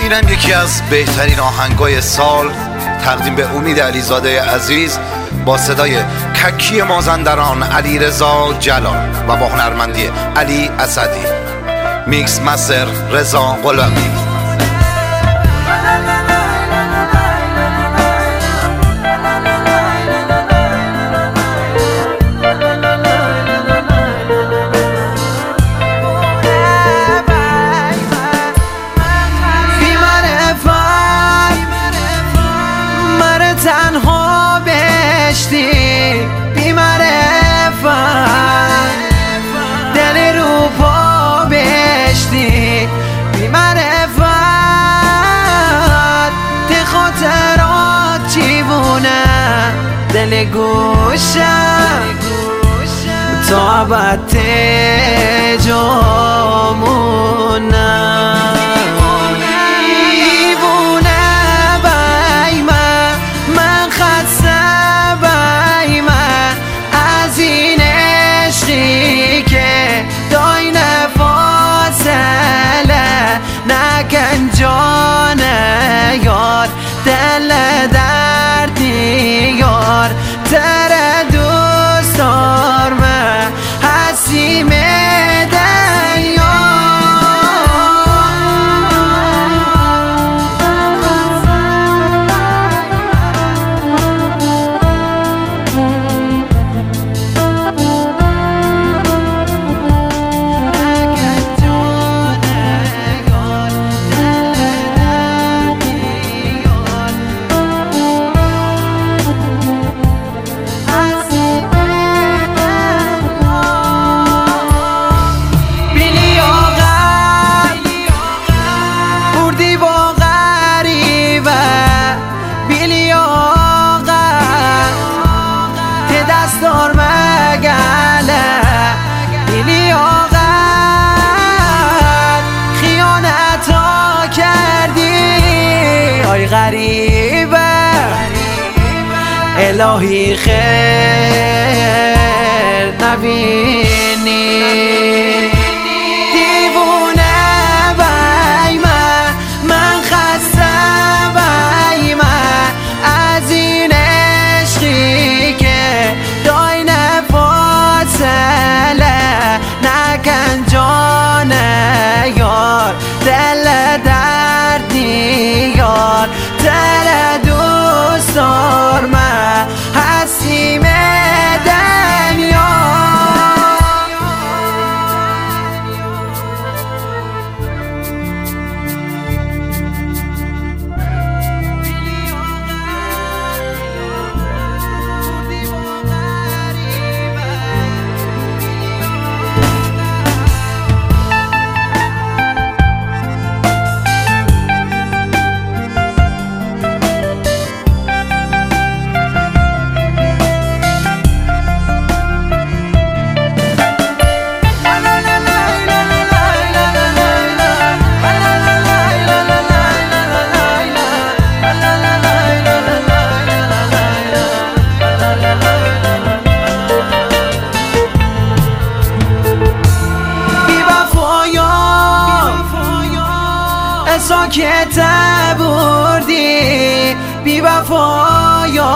اینم یکی از بهترین آهنگای سال تقدیم به امید علیزاده عزیز با صدای ککی مازندران علیرضا جلال و با هنرمندی علی اسدی. میکس مستر رضا غلامی. تنها بشتی بی معرفت دل رو پا بشتی بی معرفت ده خاطرات چیبونه دل گوشم تا عبد تجامونم جان یار دل دردی یار تر دوست دارم حسیم دستار مگله بیلی آقا خیانت ها کردی آی غریبه الهی خیر نبینی دیوونه بای من خسته بای از این عشقی که دای نفاصله نکن جان یار دل دردی یار دل دوست دارم حسیم ساکت بردی بی وفایا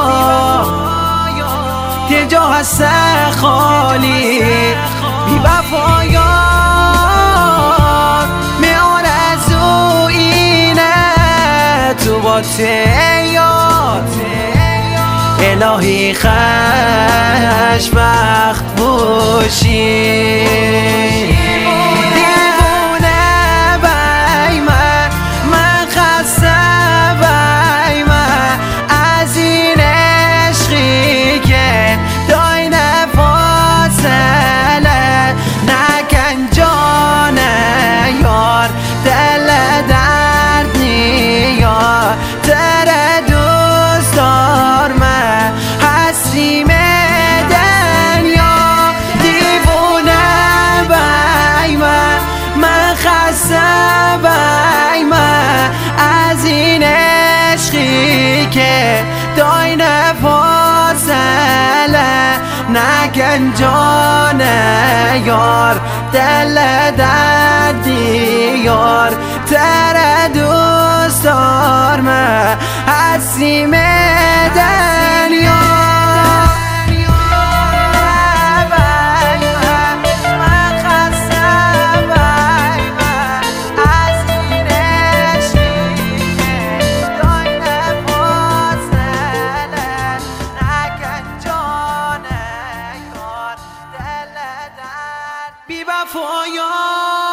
دل جا هست خالی بی وفایا می آرزو اینه تو با تیاد الهی خوشبخت باشی از این عشقی که دای نفاصله نکن جان یار دل دردی یار تر دوست دوستدار من هستیم دنیا بی وفایان